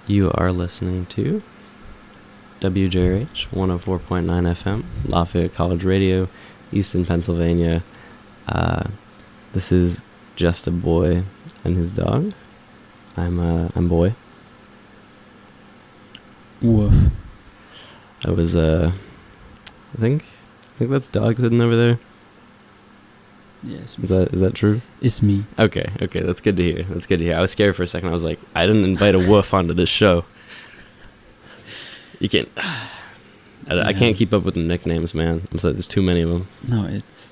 You are listening to WJRH 104.9 FM, Lafayette College Radio, Easton, Pennsylvania. This is Just a Boy and His Dog. I'm Boy. Woof. I was I think that's dog sitting over there. Yes. Is that true? It's me. Okay, that's good to hear. I was scared for a second. I was like, I didn't invite a woof onto this show. You can't. I can't keep up with the nicknames, man. I'm sorry, there's too many of them. No, it's,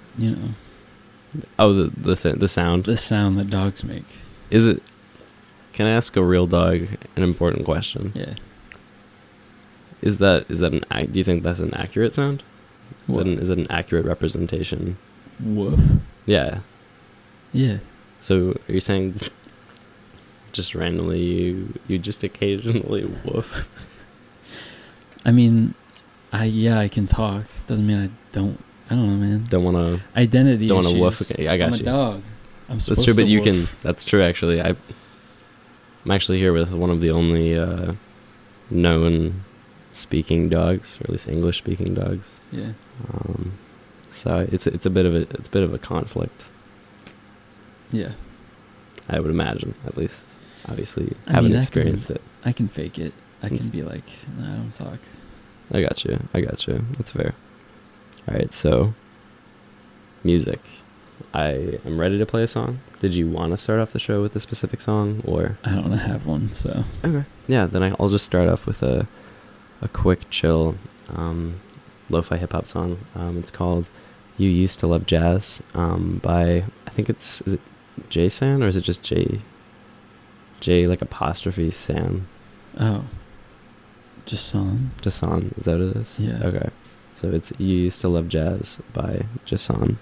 Oh, the sound. the sound that dogs make. Is it? Can I ask a real dog an important question? Yeah. Is that do you think that's an accurate sound? Is that an accurate representation? Woof. Yeah. Yeah. So are you saying just randomly you just occasionally woof? I mean, I can talk. Doesn't mean I don't know, man. Don't want to. Identity Don't want to issues. woof. Okay, I got I'm you. a dog. I'm supposed That's true, to but you woof. can. That's true, actually. I'm actually here with one of the only known speaking dogs, or at least English speaking dogs. Yeah. So it's a bit of a conflict. Yeah. I would imagine, at least. Obviously, I haven't mean, experienced it. I can fake it. I can It's- be like, no, I don't talk. I got you. That's fair. All right, so music. I am ready to play a song. Did you want to start off the show with a specific song, or? I don't have one, so. Okay. Yeah, then I'll just start off with a quick, chill, lo-fi hip-hop song. It's called You Used to Love Jazz, by, I think is it J-San, or is it just J like apostrophe San? Oh. Just song. Jason, is that what it is? Yeah. Okay. So it's You Used to Love Jazz by Jason.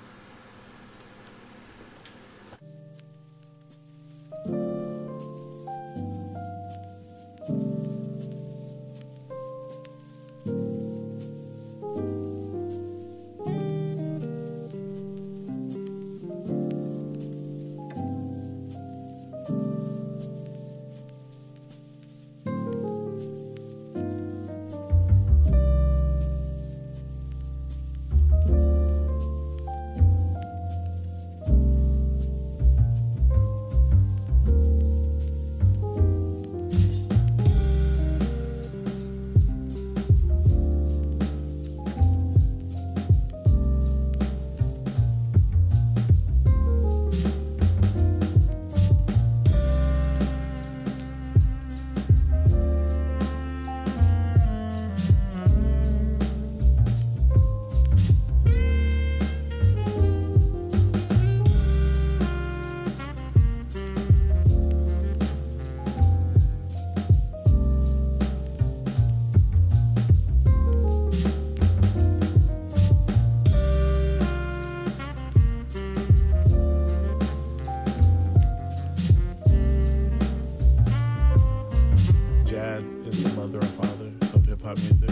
Jazz is the mother and father of hip-hop music.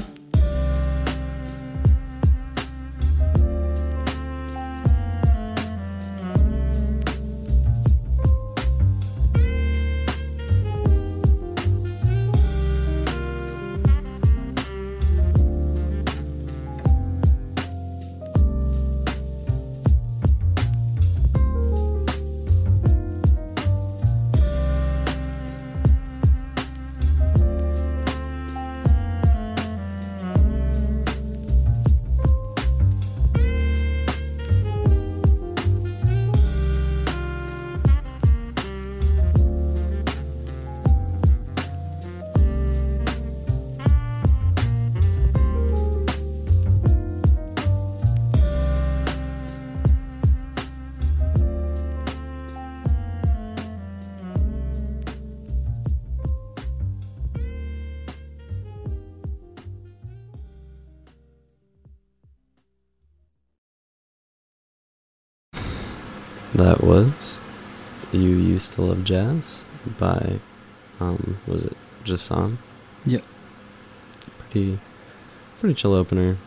That was You Used to Love Jazz by, was it Jason? Yep. Pretty chill opener.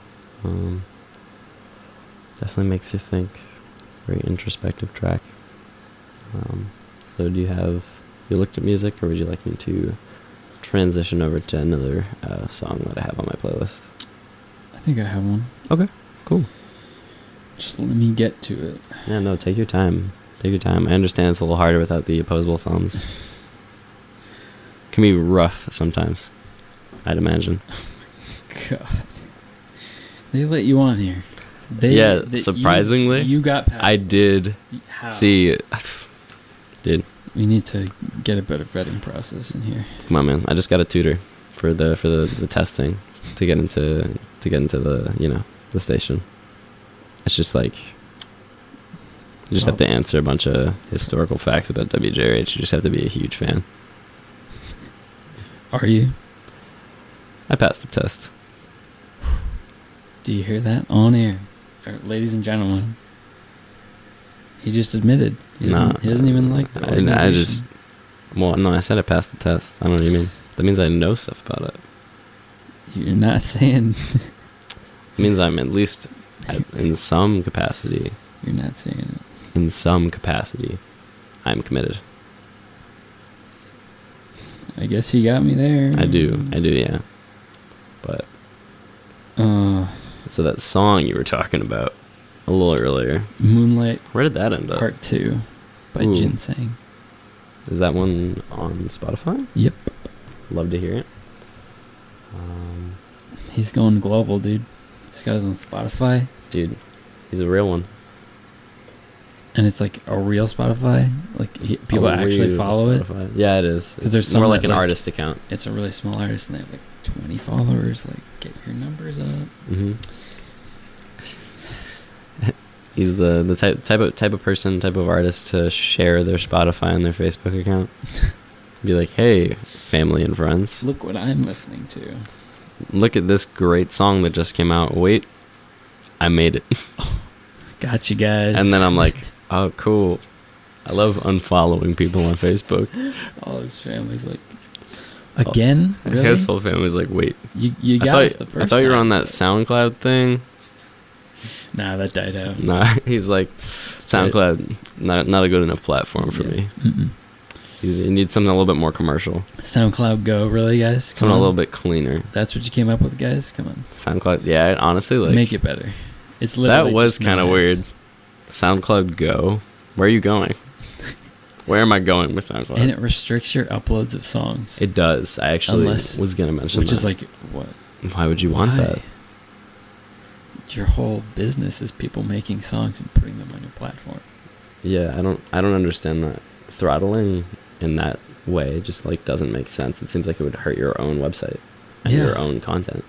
Definitely makes you think. Very introspective track. So you looked at music, or would you like me to transition over to another song that I have on my playlist. I think I have one. Okay, cool. Just let me get to it. Yeah, no, take your time. Take your time. I understand it's a little harder without the opposable thumbs. Can be rough sometimes, I'd imagine. God. They let you on here. Surprisingly. You got past I did. How? See, dude, We need to get a better vetting process in here. come on, man. I just got a tutor for the testing to get into the the station. It's just like you just have to answer a bunch of historical facts about WJRH. You just have to be a huge fan. Are you? I passed the test. Do you hear that on air, ladies and gentlemen? He just admitted he doesn't even like the organization. I said I passed the test. I don't know what you mean. That means I know stuff about it. You're not saying. It means I'm at least in some capacity. You're not saying it. In some capacity, I'm committed. I guess you got me there. I do, yeah. But so that song you were talking about a little earlier, Moonlight, where did that end up? Part 2 by Ooh. Ginseng. Is that one on Spotify? Yep. Love to hear it. He's going global, dude. This guy's on Spotify. Dude, he's a real one. And it's like a real Spotify. Like people A actually real follow it. Spotify. Yeah, it is. 'Cause It's there's some more like that, an like- artist account. It's a really small artist, and they have like 20 followers. Like, get your numbers up. Mm-hmm. He's the type of person, type of artist to share their Spotify and their Facebook account. Be like, hey, family and friends, Look what I'm listening to. look at this great song that just came out. Wait, I made it. Got you guys. And then I'm like, oh, cool. I love unfollowing people on Facebook. all his family's like, again? Really? His whole family's like, wait. You got us the first I thought you were time, on that but- SoundCloud thing. Nah, that died out. Nah, he's like, SoundCloud, not a good enough platform for me. Mm-mm. He needs something a little bit more commercial. SoundCloud Go, really, guys? Come Something a on. little bit cleaner. That's what you came up with, guys? Come on. SoundCloud, yeah, honestly, like Make it better. It's literally that was just kind of no weird. ads. SoundCloud Go, where are you going? Where am I going with SoundCloud? And it restricts your uploads of songs. It does. I actually Unless- was gonna mention which that. is like, what? Why would you want Why? that? Your whole business is people making songs and putting them on your platform. Yeah, I don't understand that. Throttling in that way just like doesn't make sense. It seems like it would hurt your own website and Yeah. your own content.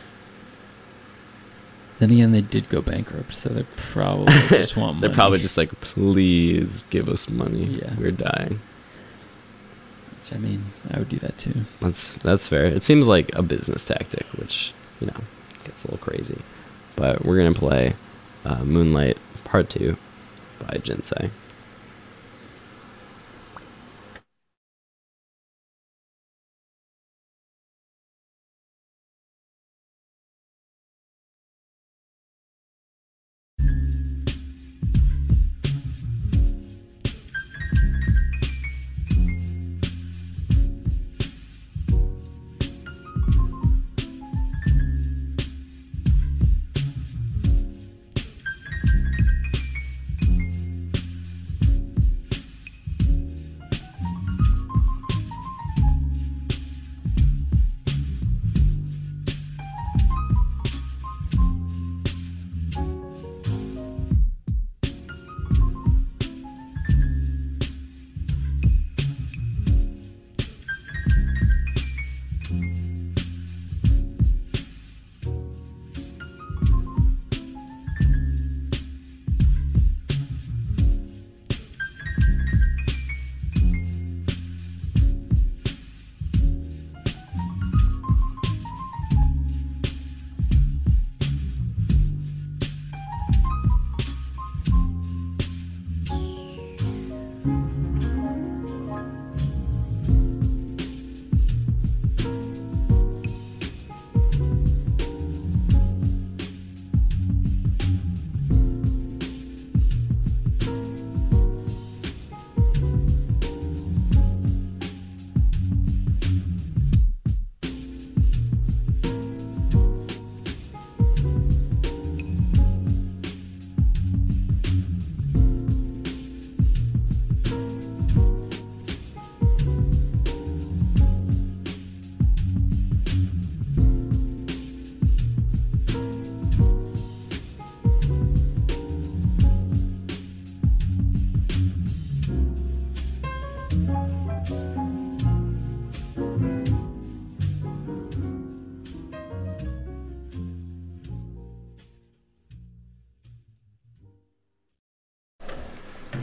Then again, they did go bankrupt, so they probably just want money. They're probably just like, please give us money. Yeah. We're dying. Which, I mean, I would do that too. That's fair. It seems like a business tactic, which, gets a little crazy. But we're going to play Moonlight Part 2 by Jinsei.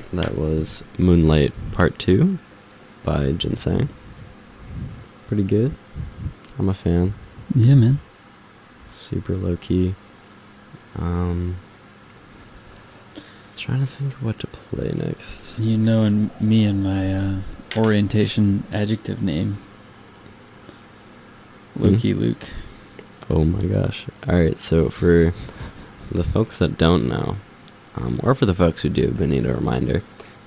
That was Moonlight Part 2 by Ginseng. Pretty good. I'm a fan. Yeah, man. Super low key. Trying to think of what to play next. You know, and me and my orientation adjective name. Loki Luke. Oh my gosh. Alright, so for the folks that don't know, or for the folks who do but need a reminder,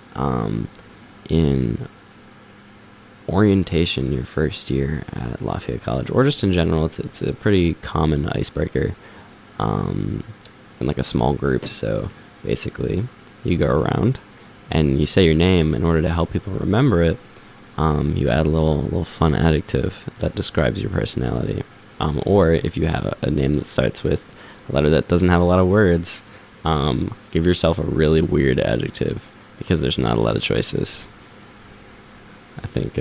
in orientation your first year at Lafayette College, or just in general, it's a pretty common icebreaker in like a small group. So basically you go around and you say your name. In order to help people remember it, you add a little fun adjective that describes your personality, or if you have a name that starts with a letter that doesn't have a lot of words, give yourself a really weird adjective, because there's not a lot of choices. I think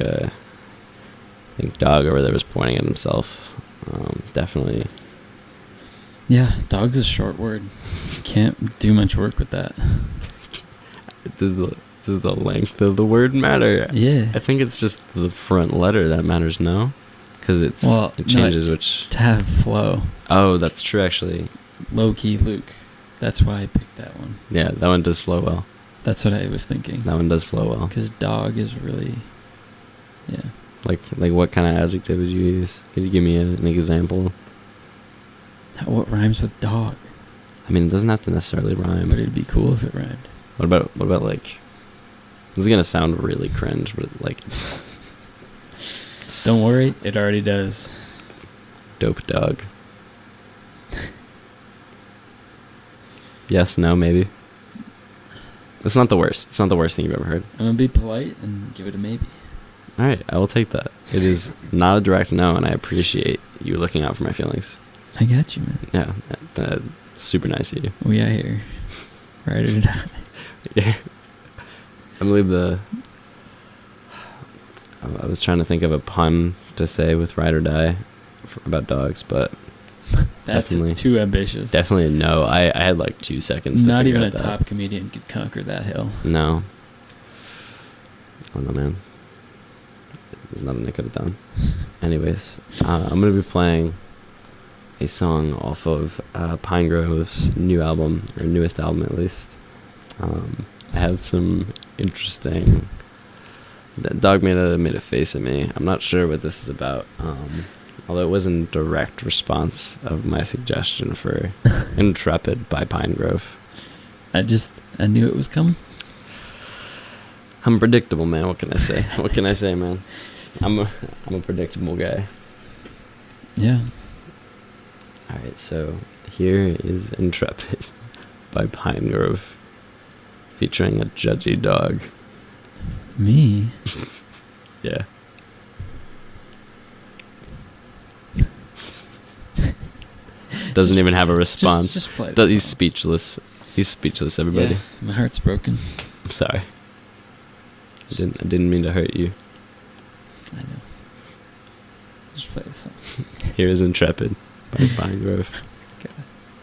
Dog over there was pointing at himself. Definitely. Yeah, dog's a short word. You can't do much work with that. Does the length of the word matter? Yeah. I think it's just the front letter that matters, no? Because it changes which... To have flow. Oh, that's true, actually. Low-key Luke. That's why I picked that one. Yeah, that one does flow well. That's what I was thinking. That one does flow well. Because dog is really... Yeah. Like what kind of adjective would you use? Could you give me an example? What rhymes with dog? I mean, it doesn't have to necessarily rhyme. But it'd be cool if it rhymed. What about like... This is going to sound really cringe, but like... Don't worry, it already does. Dope dog. Yes, no, maybe. It's not the worst. It's not the worst thing you've ever heard. I'm going to be polite and give it a maybe. All right, I will take that. It is not a direct no, and I appreciate you looking out for my feelings. I got you, man. Yeah, that's super nice of you. We out here. Ride or die. Yeah. I believe I was trying to think of a pun to say with ride or die about dogs, but that's too ambitious. Definitely a no. I had like 2 seconds to Not figure even out a that. top comedian could conquer that hill. No. I don't know, man. There's nothing I could have done. Anyways, I'm going to be playing a song off of Pinegrove's new album, or newest album at least. I have some interesting... That dog made a face at me. I'm not sure what this is about, although it was in direct response of my suggestion for Intrepid by Pinegrove. I knew it was coming. I'm predictable, man. What can I say? What can I say, man? I'm a predictable guy. Yeah. Alright, so here is Intrepid by Pinegrove, featuring a judgy dog. Me? Yeah. Doesn't even have a response. Just play He's speechless. He's speechless, everybody. Yeah, my heart's broken. I'm sorry. I didn't mean to hurt you. I know. Just play the song. Here is Intrepid by Pinegrove. Okay.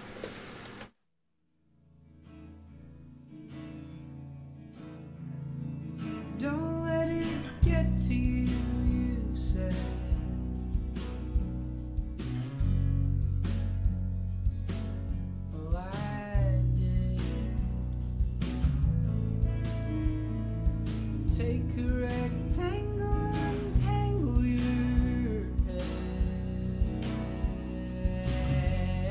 Don't let it get to you, you say. Well, I did. Take a rectangle and tangle your head.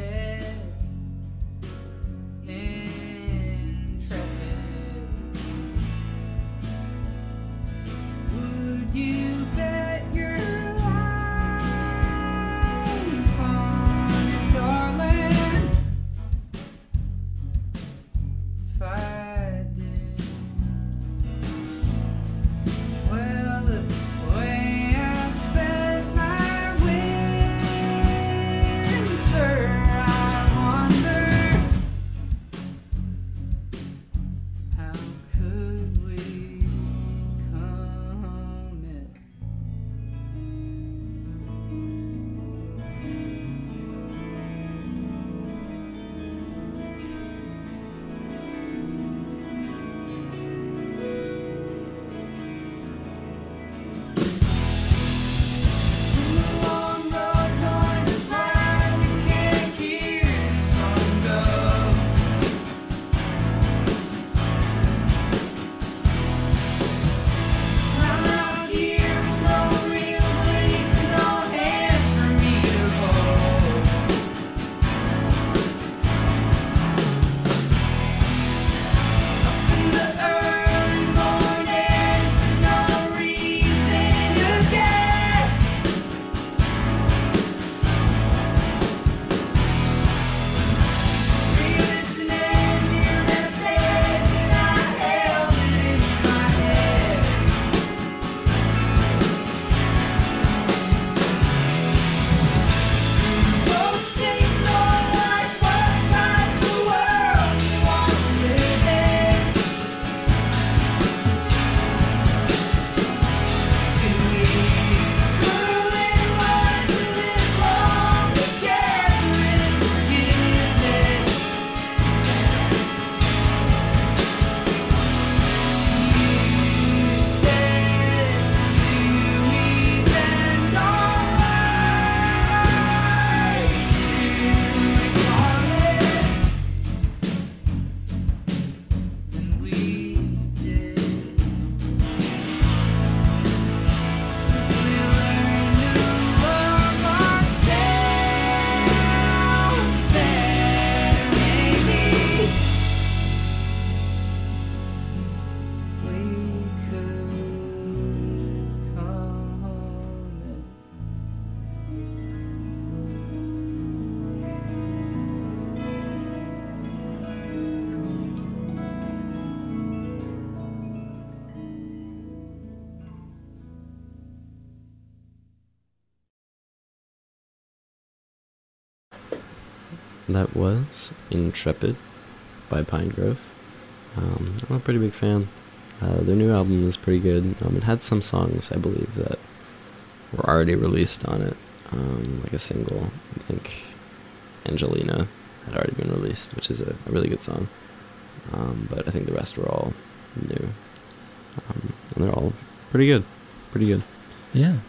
That was Intrepid by Pinegrove. I'm a pretty big fan. Their new album is pretty good. It had some songs, I believe, that were already released on it, like a single. I think Angelina had already been released, which is a really good song. But I think the rest were all new. And they're all pretty good. Pretty good. Yeah.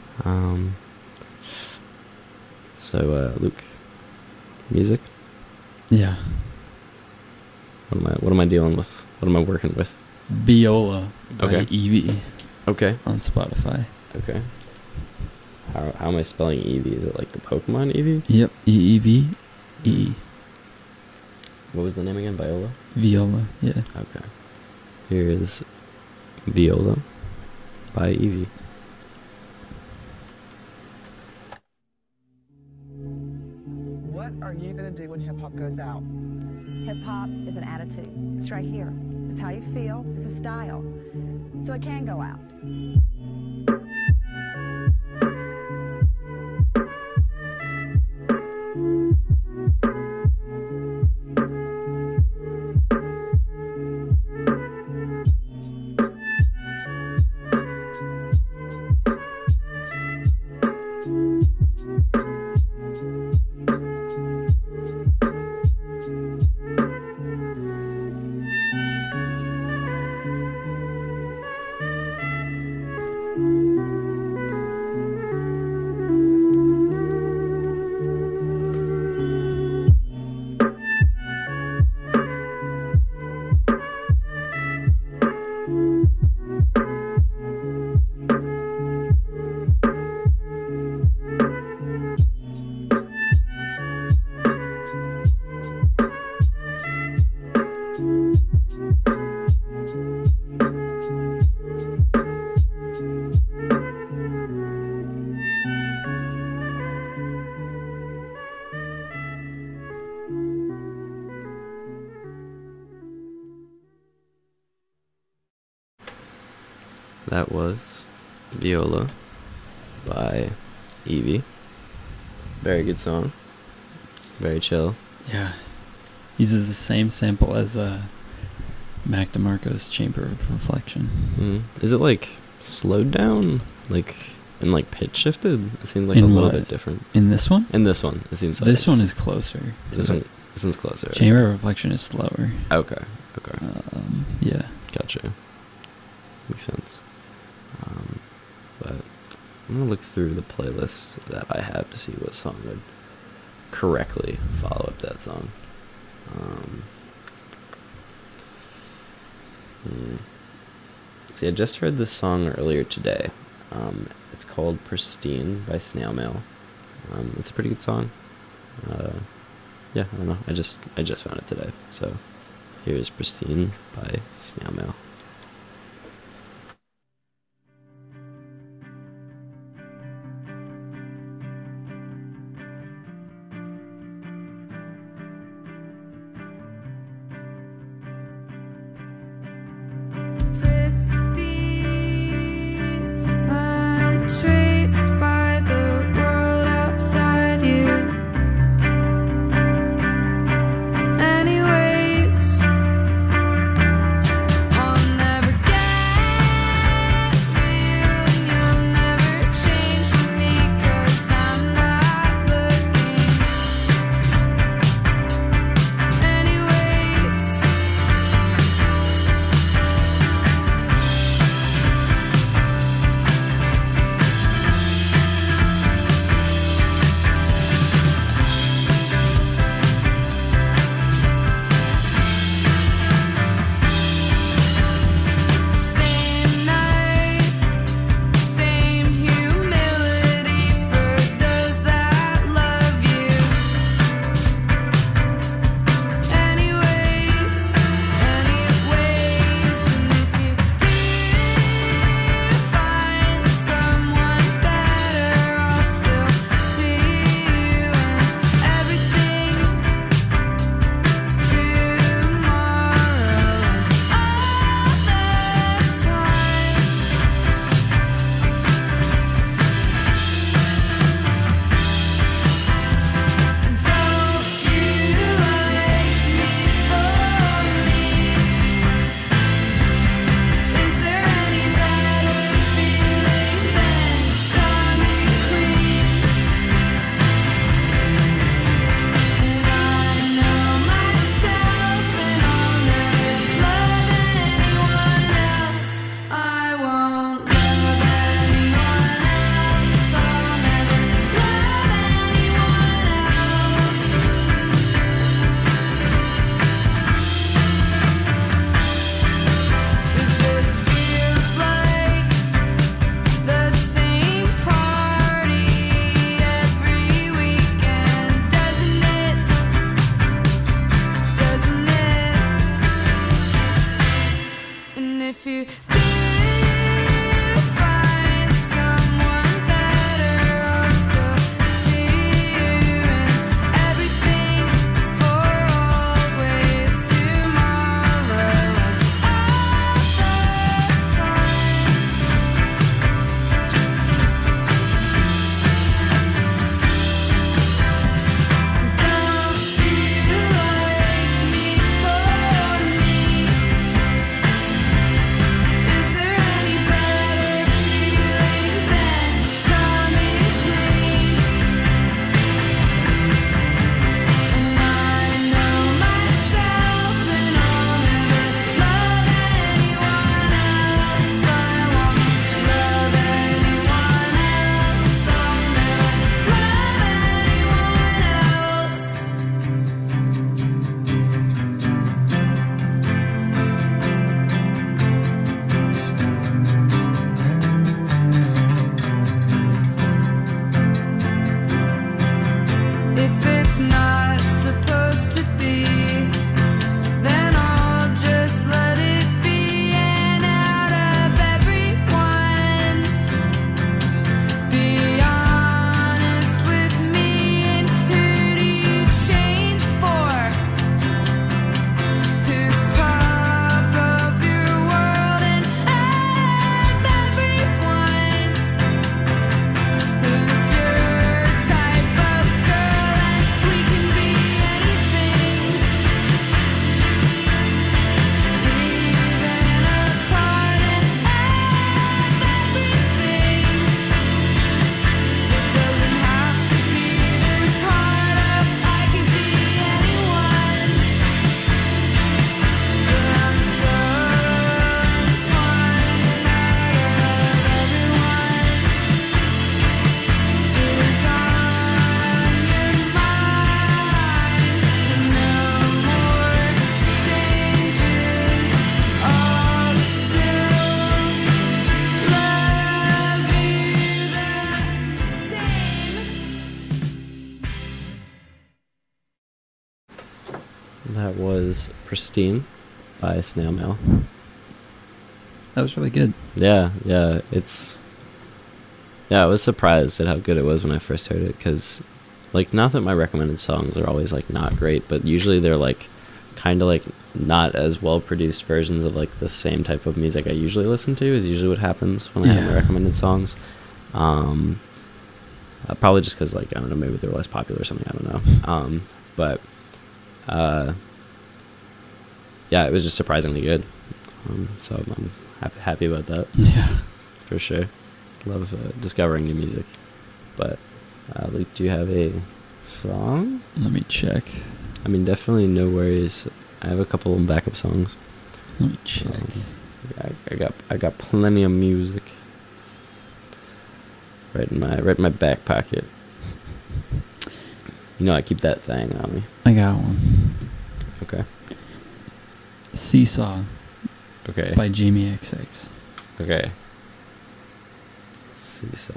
So, Luke, music? Yeah. What am I dealing with? What am I working with? Viola by Okay. Eevee Okay. on Spotify. Okay. How am I spelling Eevee? Is it like the Pokemon Eevee? Yep. E-E-V-E. What was the name again? Viola? Viola. Yeah. Okay. Here is Viola by Eevee. What are you going to do when hip hop goes out? Hip hop is an attitude. It's right here. It's how you feel. It's a style. So it can go out. That was Viola by Eevee. Very good song. Very chill. Yeah. Uses the same sample as Mac DeMarco's Chamber of Reflection. Is it like slowed down? Like, and like pitch shifted? It seems like In a little what? bit different. In this one? In this one, it seems like. This one is closer. This one's closer. Right? Chamber of Reflection is slower. Okay. Yeah. Gotcha. Makes sense. But I'm gonna look through the playlist that I have to see what song would correctly follow up that song. See, I just heard this song earlier today. It's called Pristine by Snail Mail. It's a pretty good song. Yeah, I don't know. I just found it today. So here's Pristine by Snail Mail. Traced by the world outside you. Anyways, on That was Pristine by Snail Mail. That was really good. Yeah, I was surprised at how good it was when I first heard it, because, like, not that my recommended songs are always, like, not great, but usually they're, like, kind of, like, not as well-produced versions of, like, the same type of music I usually listen to is usually what happens when I have my recommended songs. Probably just because, like, I don't know, maybe they're less popular or something, I don't know. But, yeah, it was just surprisingly good. So I'm happy about that. Yeah. For sure. Love discovering new music. But, Luke, do you have a song? Let me check. I mean, definitely No Worries. I have a couple of backup songs. Let me check. I got plenty of music. Right in my back pocket. You know I keep that thing on me. I got one. Okay. Seesaw. Okay. By Jamie XX. Okay. Seesaw.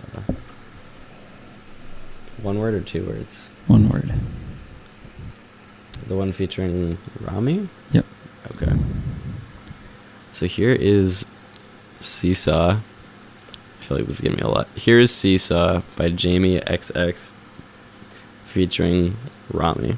One word or two words? One word. The one featuring Rami? Yep. Okay. So here is Seesaw. I feel like this is giving me a lot. Here is Seesaw by Jamie XX featuring Rami.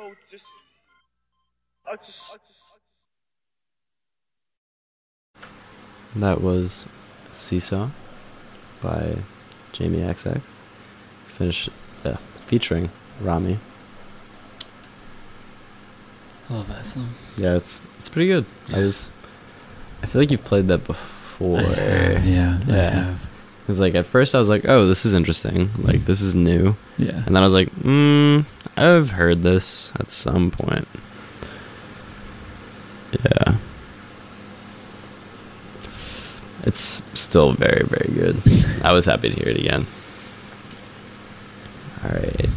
That was Seesaw by Jamie XX. Featuring Rami. I love that song. Yeah, it's pretty good. Yeah. I feel like you've played that before. I have. Because like at first I was like, oh, this is interesting. Like this is new. Yeah. And then I was like, I've heard this at some point. Yeah. It's still very, very good. I was happy to hear it again. Alright.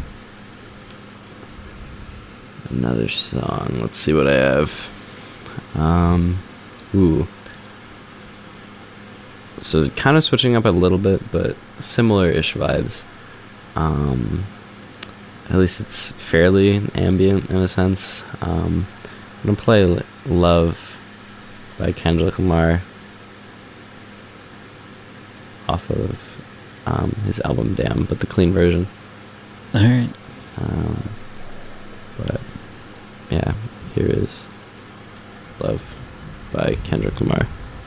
Another song. Let's see what I have. So kind of switching up a little bit, but similar-ish vibes. At least it's fairly ambient in a sense. I'm gonna play Love by Kendrick Lamar off of his album Damn, but the clean version. Alright. But yeah, here is Love by Kendrick Lamar.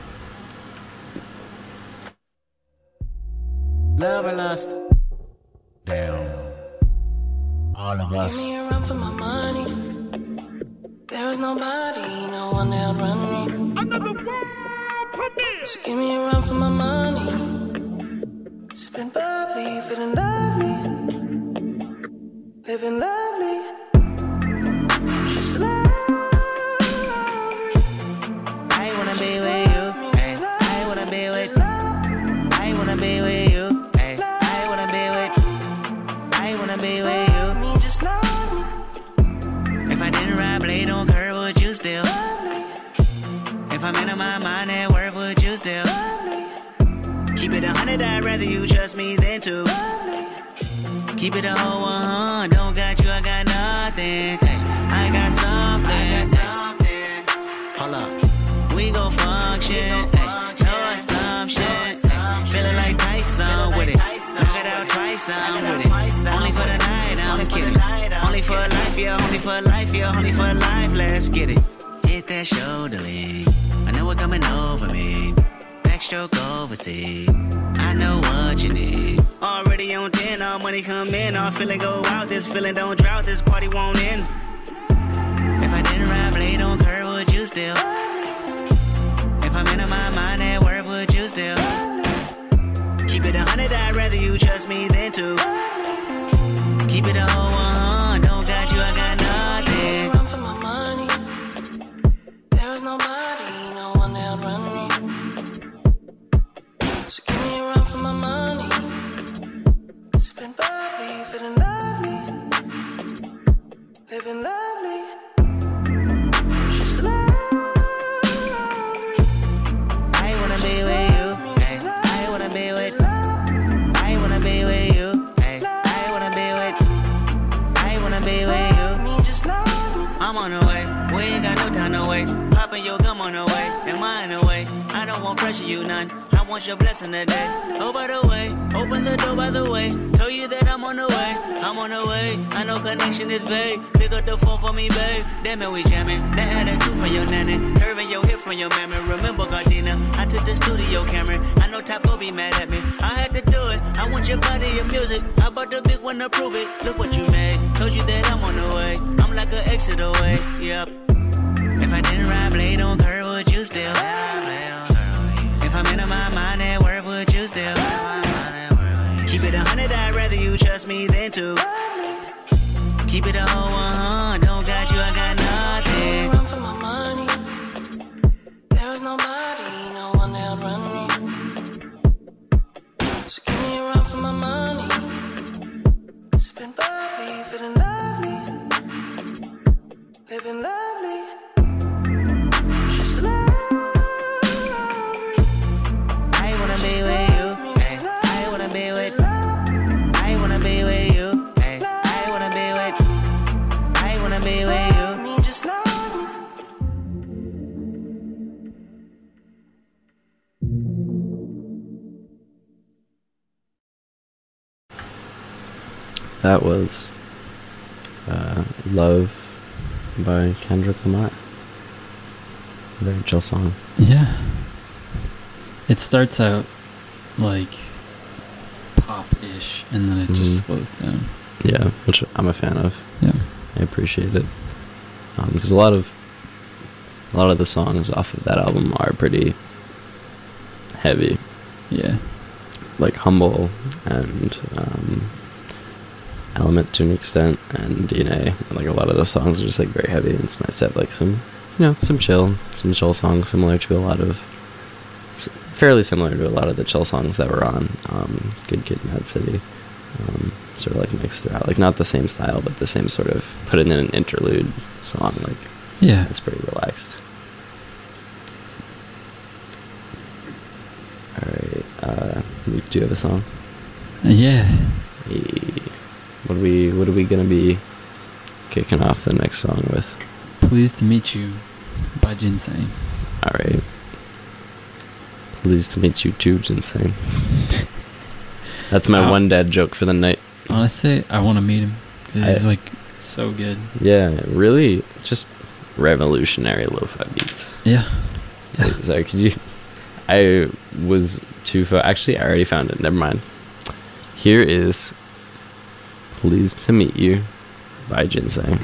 Love or lust? Damn. All of us. Give me a run for my money. There is nobody, no one that run me. Another world premiere. So give me a run for my money. Sipping bubbly, feeling lovely, living lovely. She's lovely. I wanna be with you. Ay, I wanna be with. I wanna be with you. Be with you. Me, just love me. If I didn't ride blade on curve, would you still? If I'm in my mind at work, would you still? Keep it 100, I'd rather you trust me than to. Keep it a whole 100, don't got you, I got nothing. Hey, I got something. Hold up, we gon' function. Hey, no assumption. Feeling like Tyson with it. Knock it out twice, I'm with it. Only for the night, I'm kidding. Only for life, yeah, only for life, yeah, only for life, let's get it. Hit that shoulder lean, I know what coming over me. Backstroke overseas, I know what you need. Already on 10, all money come in, all feeling go out. This feeling don't drought, this party won't end. If I didn't ride blade on curve, would you still? If I'm in my mind at work, would you still? Keep it 100, I'd rather you trust me than to. Keep it a whole 100, don't got you, I got nothing. Run for my money. There is nobody, no one that run me. So give me a run for my money. Sipping bubbly, feeling lovely, living lovely. She's lovely. I wanna be with you. I wanna be with. I wanna be with you. Be with you. Me, just love me. I'm on the way. We ain't got no time to waste. Popping your gum on the way. Am I in the way? I don't want pressure, you none. I want your blessing today. Oh, by the way, open the door by the way. Told you that I'm on the way. I'm on the way. I know connection is vague. Pick up the phone for me, babe. Damn it, we jamming. That attitude from your nanny. Curving your hip from your mammy. Remember, Gardena, I took the studio camera. I know Typo be mad at me. I had to do it. I want your body, your music. I bought the big one to prove it. Look what you made. Told you that I'm on the way. I'm like an exit away. Yep. If I didn't ride blade on curve, would you still? If I'm in my mind at work, would you still? Keep it 100, I'd rather you trust me than to. Keep it a whole 100, don't got you, I got nothing. Run for my money. There is nobody, no one that run me. So give me a run for my money. Sipping bubbly, feeling lovely, living lovely. She's lovely. I wanna be with you. Ay, I wanna be with. I wanna be with you. Ay, I wanna be with. I wanna be with you. Me, just love me. That was Love by Kendrick Lamar. Very chill song. Yeah. It starts out like pop-ish, and then it just slows down. Yeah, which I'm a fan of. Yeah. I appreciate it. Because a lot of the songs off of that album are pretty heavy. Yeah. Like Humble and Element to an extent, and DNA. Like a lot of those songs are just like very heavy, and it's nice to have like some chill songs similar to a lot of fairly similar to a lot of the chill songs that were on Good Kid, Mad City. Sort of like mixed throughout, like not the same style, but the same sort of put it in an interlude song. Like, yeah, it's pretty relaxed. All right, Luke, do you have a song? Yeah. Hey, what are we gonna be kicking off the next song with? Pleased to Meet You by Ginseng. All right. Pleased to meet you too, Ginseng. That's my one dad joke for the night. Honestly, I want to meet him. He's like so good. Yeah, really just revolutionary lo-fi beats. Yeah. Wait, sorry, could you... I was too far... Actually, I already found it. Never mind. Here is Pleased to Meet You by Ginseng.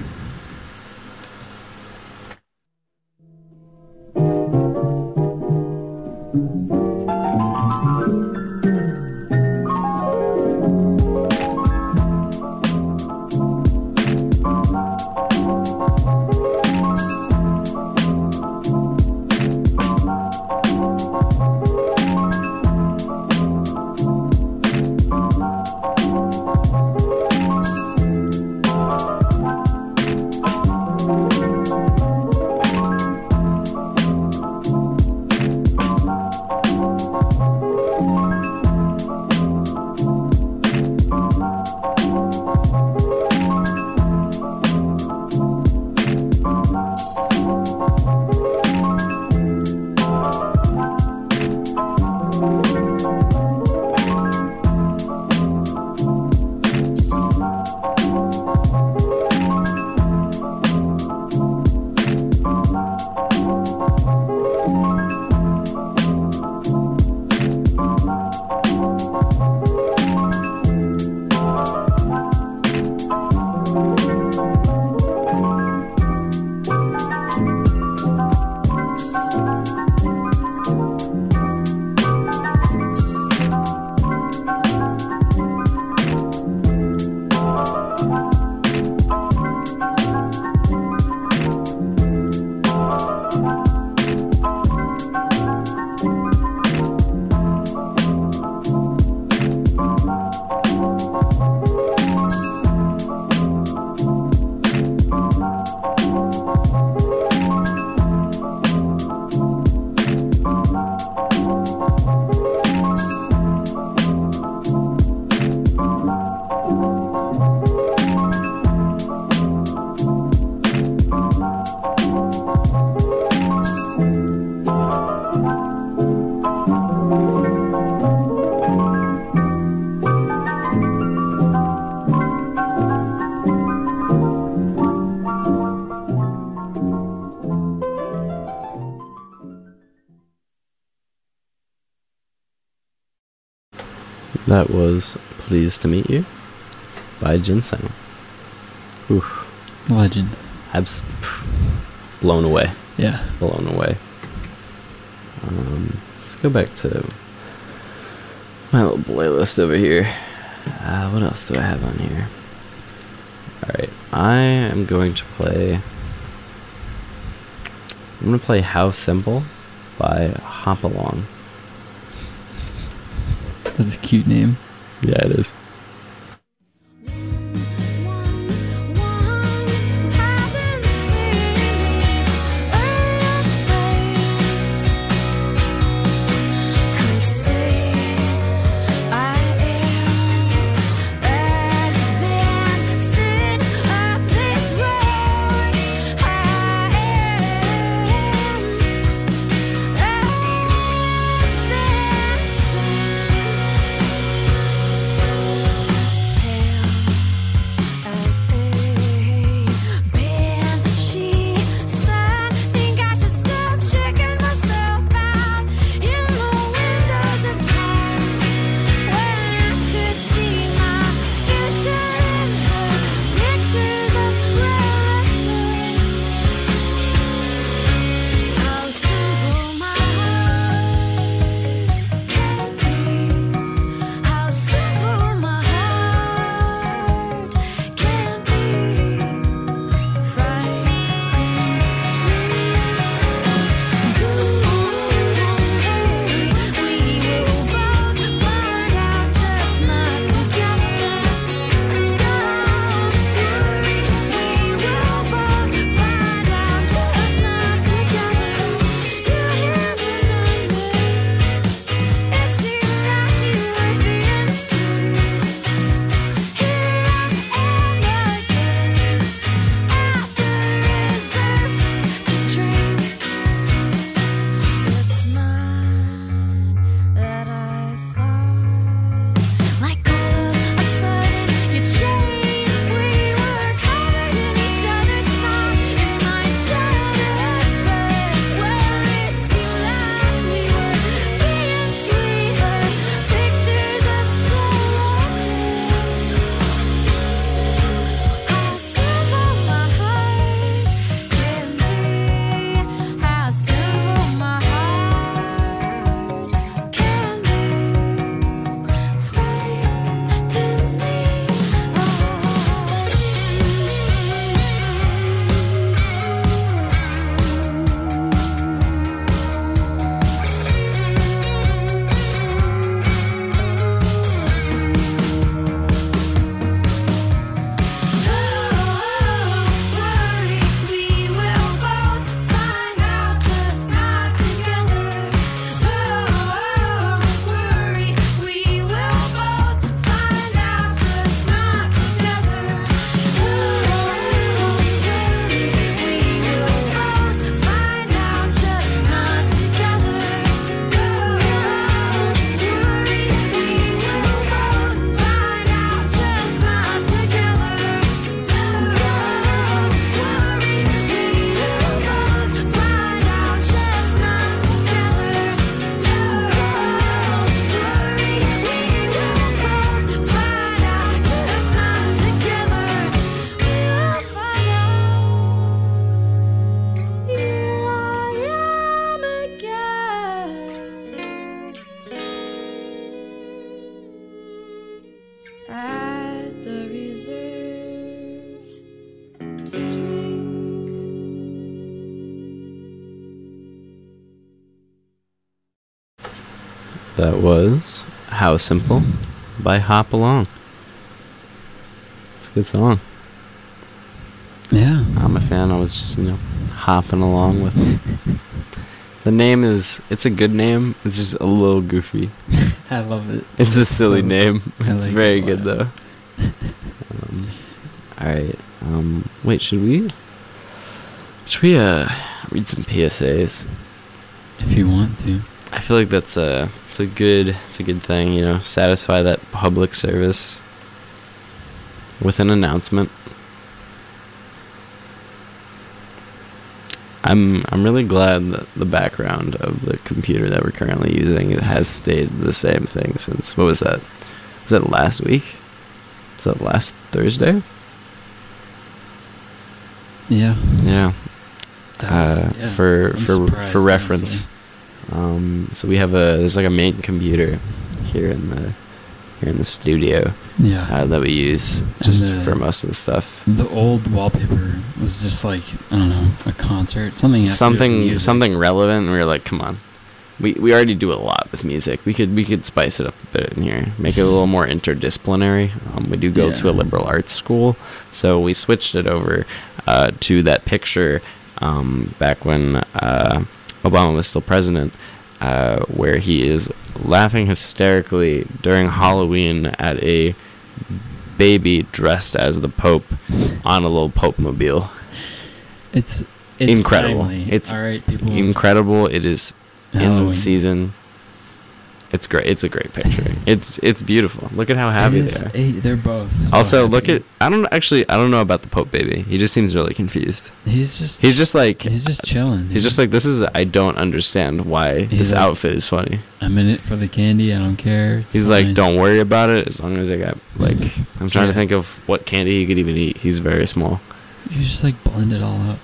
That was Pleased to Meet You by Ginseng. Oof. Legend. Blown away. Yeah. Blown away. Let's go back to my little playlist over here. What else do I have on here? Alright, I am going to play... I'm going to play How Simple by Hop Along. That's a cute name. Yeah, it is. That was How Simple by Hop Along. It's a good song. Yeah. I'm a fan. I was just, hopping along with them. The name it's a good name. It's just a little goofy. I love it. It's a silly name. I It's like very it a good, lot. though. Alright. Wait, should we read some PSAs? If you want to. I feel like it's a good thing, satisfy that public service with an announcement. I'm really glad that the background of the computer that we're currently using has stayed the same thing since, what was that? Was that last week? Was that last Thursday? Yeah. Yeah. Yeah. For I'm surprised, reference, so we have there's like a main computer here in the studio Yeah. that we use just And for most of the stuff. The old wallpaper was just like, I don't know, a concert, something Relevant, and we were like, come on, we already do a lot with music. We could spice it up a bit in here, make it a little more interdisciplinary. We do go to a liberal arts school, so we switched it over to that picture back when Obama was still president, where he is laughing hysterically during Halloween at a baby dressed as the Pope on a little Pope mobile. It's incredible. Timely. It's all right, people. incredible. It is Halloween. in season. It's great. It's a great picture. It's beautiful. Look at how happy they are. They're both. So Also, happy. look at I don't know about the Pope baby. He just seems really confused. He's just chilling. He's just like, I don't understand why this outfit is funny. I'm in it for the candy. I don't care. He's fine. like, don't worry about it as long as I got I'm trying to think of what candy he could even eat. He's very small. You just like blend it all up.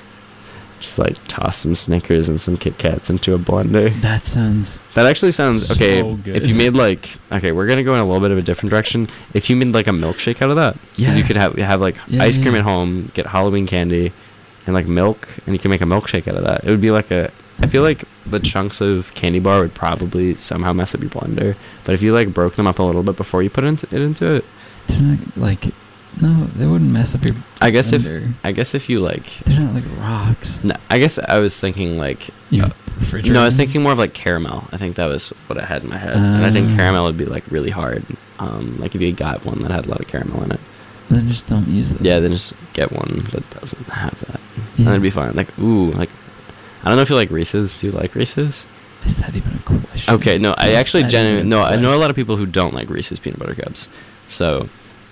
Just like toss some Snickers and some Kit Kats into a blender. That actually sounds okay. so good. If you made we're gonna go in a little bit of a different direction. If you made like a milkshake out of that, because you could have ice cream at home, get Halloween candy, and like milk, and you can make a milkshake out of that. It would be like I feel like the chunks of candy bar would probably somehow mess up your blender, but if you like broke them up a little bit before you put it into it, they're not like. No, they wouldn't mess up your blender. I guess if you like, they're not like rocks. No, I guess I was thinking like refrigerator. No, I was thinking more of like caramel. I think that was what I had in my head, and I think caramel would be like really hard. Like if you got one that had a lot of caramel in it. Then just don't use them. Yeah, then just get one that doesn't have that, and it'd be fine. Like I don't know if you like Reese's. Do you like Reese's? Is that even a question? Okay, no, I actually genuinely no. I know a lot of people who don't like Reese's peanut butter cups, so.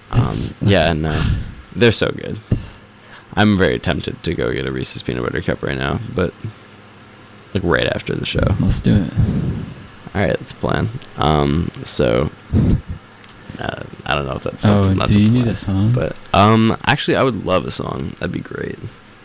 They're so good. I'm very tempted to go get a Reese's peanut butter cup right now, but like right after the show. Let's do it. All right, let's plan. So I don't know if that's something. Do you need a song? But actually, I would love a song. That'd be great.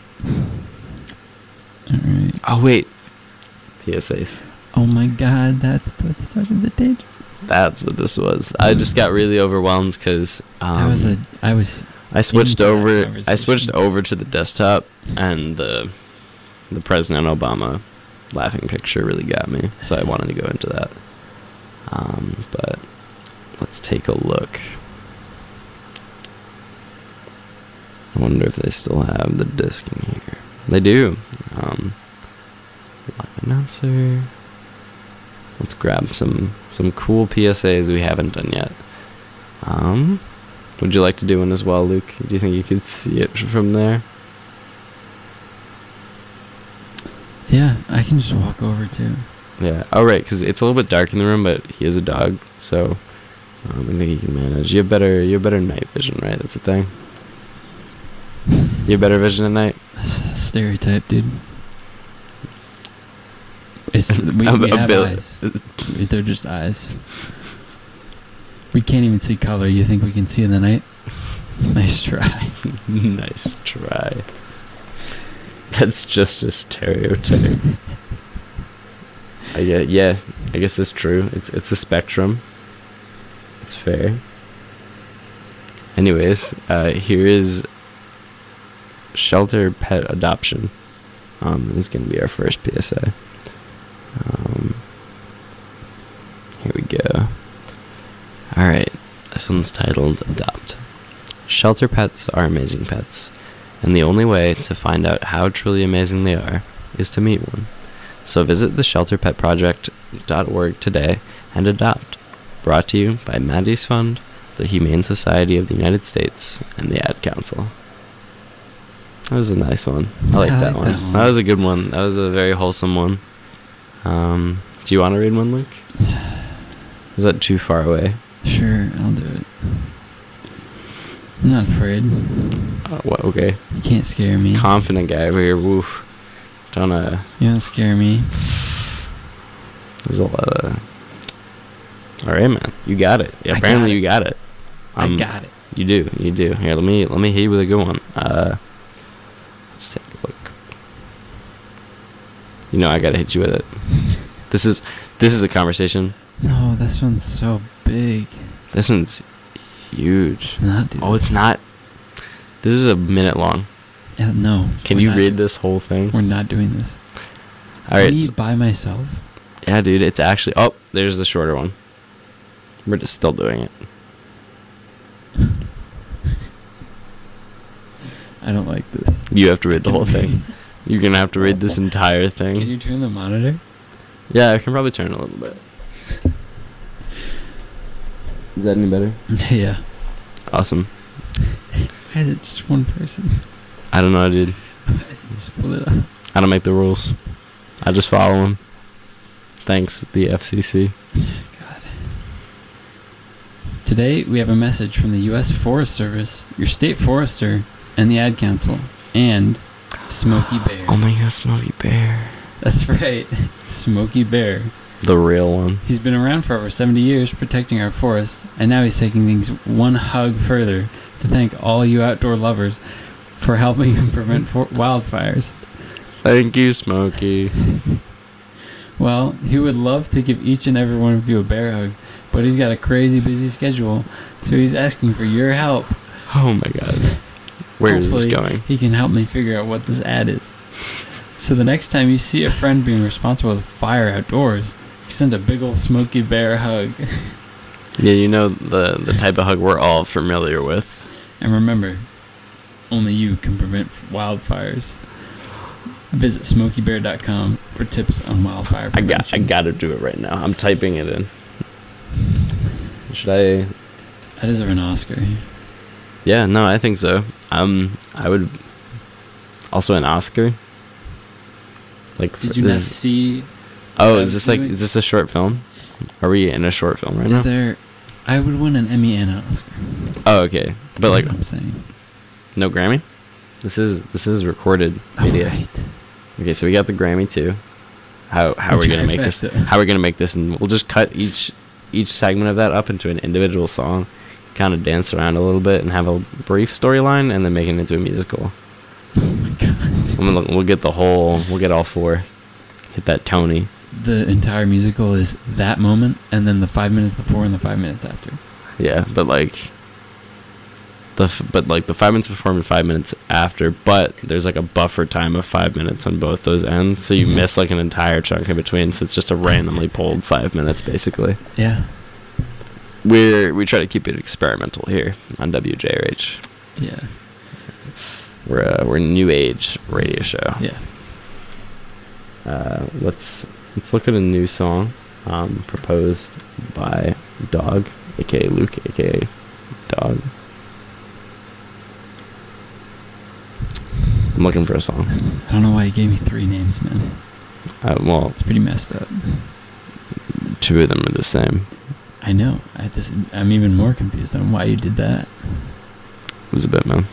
All right. Oh wait, PSAs. Oh my God, that's what started the danger. That's what this was. I just got really overwhelmed because I switched over to the desktop, and the President Obama laughing picture really got me, so I wanted to go into that. But let's take a look. I wonder if they still have the disc in here. They do. Live announcer. Let's grab some cool PSAs we haven't done yet. Would you like to do one as well, Luke? Do you think you could see it from there? Yeah, I can just walk over too. Yeah. Oh, right, because it's a little bit dark in the room, but he is a dog, so I think he can manage. You have better night vision, right? That's the thing. You have better vision at night? Stereotype, dude. We have eyes. They're just eyes. We can't even see color. You think we can see in the night? Nice try. Nice try. That's just a stereotype. I guess that's true. It's a spectrum. It's fair. Anyways, here is shelter pet adoption. This is going to be our first PSA. Here we go. Alright, this one's titled Adopt. Shelter pets are amazing pets, and the only way to find out how truly amazing they are is to meet one. So visit theshelterpetproject.org today and adopt. Brought to you by Maddie's Fund, the Humane Society of the United States, and the Ad Council. That was a nice one. I like that one. That was a good one. That was a very wholesome one. Do you want to read one, Luke? Is that too far away? Sure, I'll do it. I'm not afraid. What? Okay. You can't scare me. Confident guy over here. Woof. Don't You don't scare me. There's a lot of. All right, man. You got it. Yeah, apparently you got it. I got it. You do. Here, let me hit you with a good one. Let's take a look. You know I gotta hit you with it. This is a conversation. No, this one's so big. This one's huge. It's not, dude. Oh, it's not. This is a minute long. Yeah, no. Can you read this whole thing? We're not doing this. All right. Me by myself? Yeah, dude. It's actually. Oh, there's the shorter one. We're just still doing it. I don't like this. You have to read the whole thing. You're gonna have to read this entire thing. Can you turn the monitor? Yeah, I can probably turn it a little bit. Is that any better? Yeah. Awesome. Why is it just one person? I don't know, dude. Why is it split up? I don't make the rules. I just follow them. Thanks, the FCC. God. Today, we have a message from the U.S. Forest Service, your state forester, and the Ad Council, and Smokey Bear. Oh my god, Smokey Bear. That's right. Smokey Bear. The real one. He's been around for over 70 years protecting our forests, and now he's taking things one hug further to thank all you outdoor lovers for helping him prevent wildfires. Thank you, Smokey. Well, he would love to give each and every one of you a bear hug, but he's got a crazy busy schedule, so he's asking for your help. Oh my god. Where is this going? He can help me figure out what this ad is. So the next time you see a friend being responsible with fire outdoors, send a big old Smokey Bear hug. Yeah, you know the type of hug we're all familiar with. And remember, only you can prevent wildfires. Visit smokeybear.com for tips on wildfire prevention. I gotta do it right now. I'm typing it in. Should I? I deserve an Oscar. Yeah, no, I think so. I would. Also an Oscar. Like, did you not see? Oh, is this a short film? Are we in a short film right now? Is there? I would win an Emmy and an Oscar. Oh, okay. But like, what I'm saying. No Grammy? This is recorded media. Oh, right. Okay, so we got the Grammy too. How are we gonna make this? How are we gonna make this? And we'll just cut each segment of that up into an individual song, kind of dance around a little bit, and have a brief storyline, and then make it into a musical. Oh my god. We'll get we'll get all four. Hit that Tony. The entire musical is that moment, and then the 5 minutes before and the 5 minutes after. Yeah, but like the 5 minutes before and 5 minutes after, but there's like a buffer time of 5 minutes on both those ends, so you miss like an entire chunk in between. So it's just a randomly pulled 5 minutes, basically. Yeah. We try to keep it experimental here on WJRH. Yeah. We're a new age radio show. Yeah. Let's look at a new song proposed by Dog, aka Luke, aka Dog. I'm looking for a song. I don't know why you gave me 3 names, man. Well, it's pretty messed up. 2 of them are the same. I know. I'm even more confused on why you did that. It was a bit, man.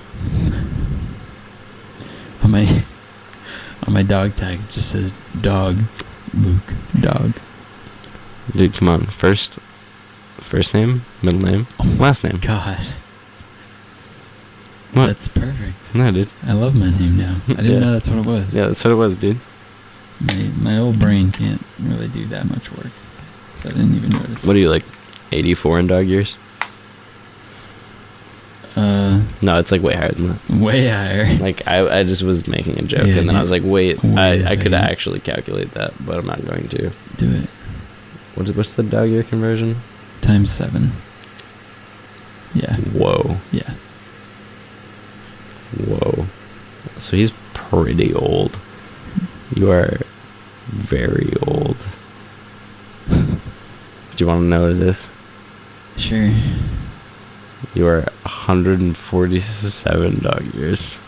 On my dog tag, it just says Dog, Luke, Dog. Dude, come on. First name, middle name, last name. God. What? That's perfect. No, dude. I love my name now. I didn't know that's what it was. Yeah, that's what it was, dude. My old brain can't really do that much work, so I didn't even notice. What are you, like, 84 in dog years? No, it's like way higher than that. Way higher. Like, I just was making a joke, and then I was like, wait I could actually calculate that, but I'm not going to. Do it. What's the dog year conversion? Times 7. Yeah. Whoa. Yeah. Whoa. So he's pretty old. You are very old. Do you want to know what it is? Sure. You are 147 dog years.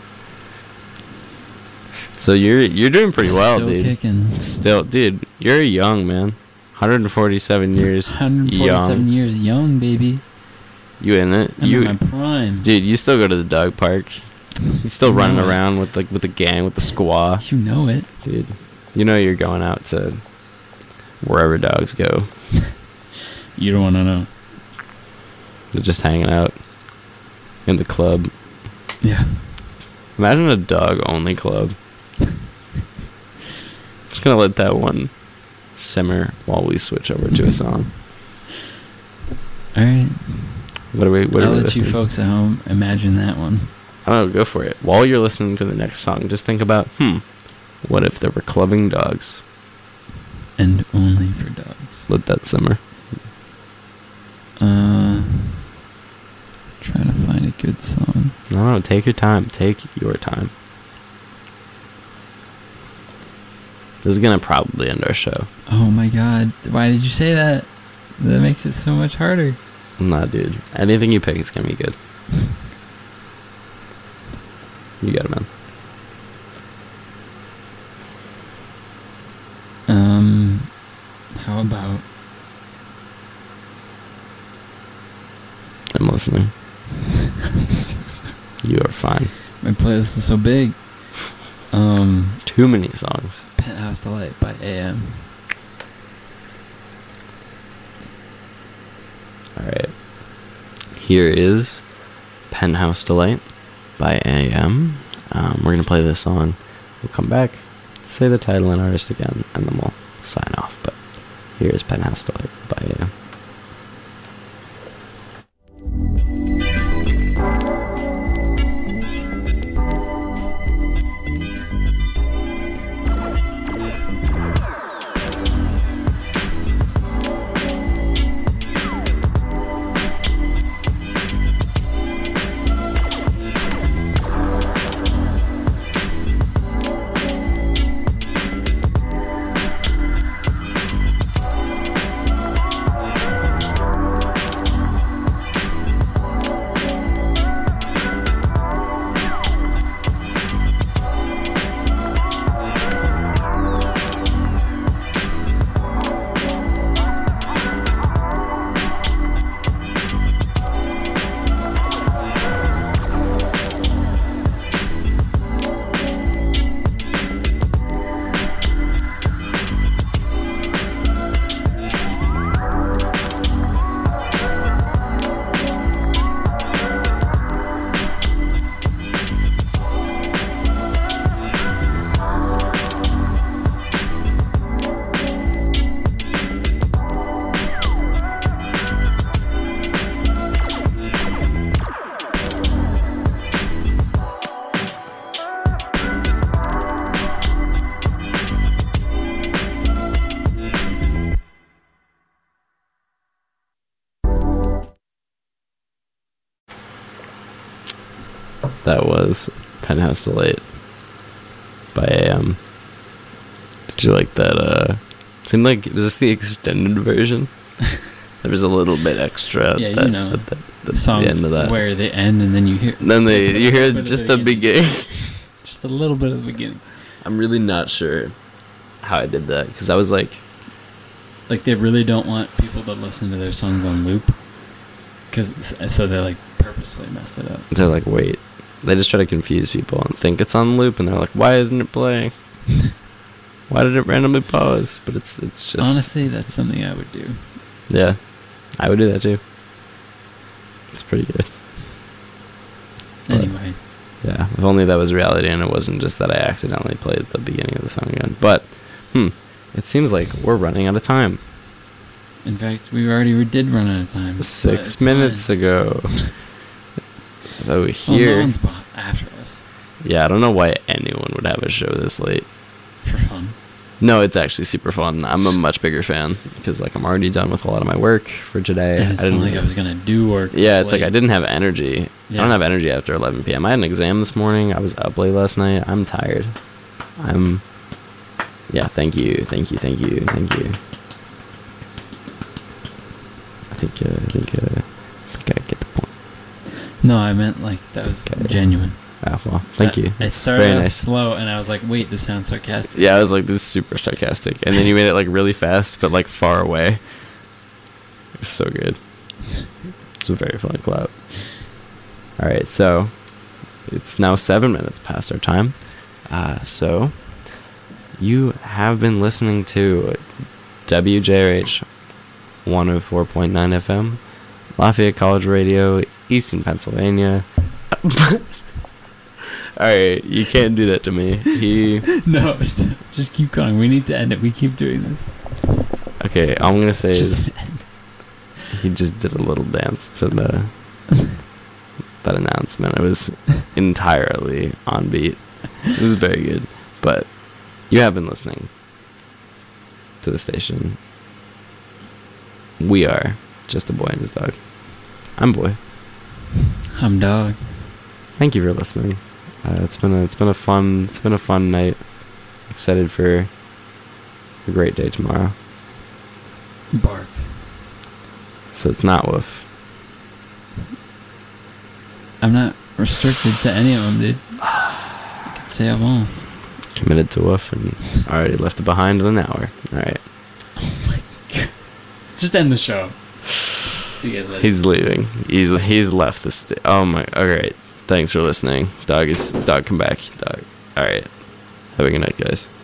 So you're doing pretty well, Still dude. Kicking. Still, dude, you're young, man. 147 years 147 young. years young, baby. You in it? I'm in my prime. Dude, you still go to the dog park. You still You running know it. around with the gang, with the squaw. You know it. Dude, you know you're going out to wherever dogs go. You don't want to know. They're just hanging out in the club. Yeah. Imagine a dog-only club. Just gonna let that one simmer while we switch over to a song. All right. What are we I'll let listening? you folks at home imagine that one. I don't know, go for it. While you're listening to the next song, just think about, what if there were clubbing dogs? And only for dogs. Let that simmer. Trying to find a good song. No, take your time. Take your time. This is gonna probably end our show. Oh my god. Why did you say that? That makes it so much harder. Nah, dude. Anything you pick is gonna be good. You got it, man. How about... I'm listening. I'm so sorry. You are fine. My playlist is so big. Too many songs. Penthouse Delight by AM. Alright. Here is Penthouse Delight by AM. We're going to play this song. We'll come back, say the title and artist again, and then we'll sign off. But here is Penthouse Delight by AM. That was Penthouse Delight by AM. Did you like that? Seemed like, was this the extended version? There was a little bit extra Yeah, at that, you know, at the songs end of that. where they end and then you hear... Then you hear bit of just the the beginning. Just a little bit of the beginning. I'm really not sure how I did that, because I was like... Like, they really don't want people to listen to their songs on loop. So they, like, purposefully mess it up. They're like, wait. They just try to confuse people and think it's on loop, and they're like, why isn't it playing? Why did it randomly pause? But it's just... Honestly, that's something I would do. Yeah, I would do that too. It's pretty good. But, Anyway. yeah, if only that was reality and it wasn't just that I accidentally played the beginning of the song again. But, it seems like we're running out of time. In fact, we already did run out of time. 6 minutes ago. So here... Well, no one's after us. Yeah, I don't know why anyone would have a show this late. For fun. No, it's actually super fun. I'm a much bigger fan because like I'm already done with a lot of my work for today. And it's not like I was gonna do work. Yeah, it's like I didn't have energy. Yeah. I don't have energy after 11 p.m. I had an exam this morning. I was up late last night. I'm tired. Yeah, thank you. I think I get the point. No, I meant like that was genuine. Oh, well, thank you. It started Very off nice. slow, and I was like, wait, this sounds sarcastic. Yeah, I was like, this is super sarcastic. And then you made it like really fast, but like far away. It was so good. It's a very fun clap. Alright, so it's now 7 minutes past our time. So you have been listening to WJRH 104.9 FM, Lafayette College Radio, Easton, Pennsylvania. Alright, you can't do that to me. No, just keep going. We need to end it. We keep doing this. Okay, all I'm gonna say Just is he just did a little dance to that announcement. It was entirely on beat. It was very good. But you have been listening to the station. We are Just a Boy and His Dog. I'm Boy. I'm Dog. Thank you for listening. It's been a fun night. Excited for a great day tomorrow. Bark. So it's not woof. I'm not restricted to any of them, dude. I can say I won't. Committed to woof and already left it behind in an hour. Alright. Oh my god. Just end the show. See you guys later. He's leaving. He's left the oh my. Alright. Thanks for listening. Dog, come back. Dog. Alright. Have a good night, guys.